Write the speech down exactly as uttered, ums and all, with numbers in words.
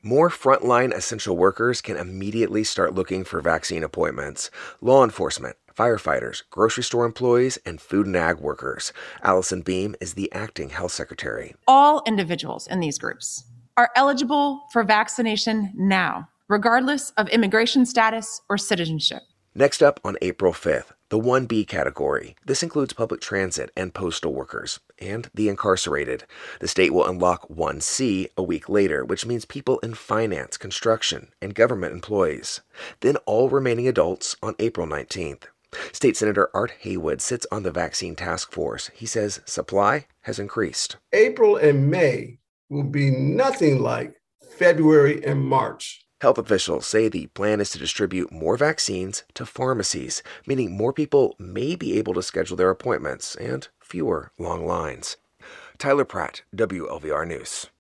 More frontline essential workers can immediately start looking for vaccine appointments. Law enforcement, firefighters, grocery store employees, and food and ag workers. Allison Beam is the acting health secretary. All individuals in these groups are eligible for vaccination now, regardless of immigration status or citizenship. Next up on April fifth, the one B category. This includes public transit and postal workers, and the incarcerated. The state will unlock one C a week later, which means people in finance, construction, and government employees. Then all remaining adults on April nineteenth. State Senator Art Haywood sits on the vaccine task force. He says supply has increased. April and May will be nothing like February and March. Health officials say the plan is to distribute more vaccines to pharmacies, meaning more people may be able to schedule their appointments and fewer long lines. Tyler Pratt, W L V R News.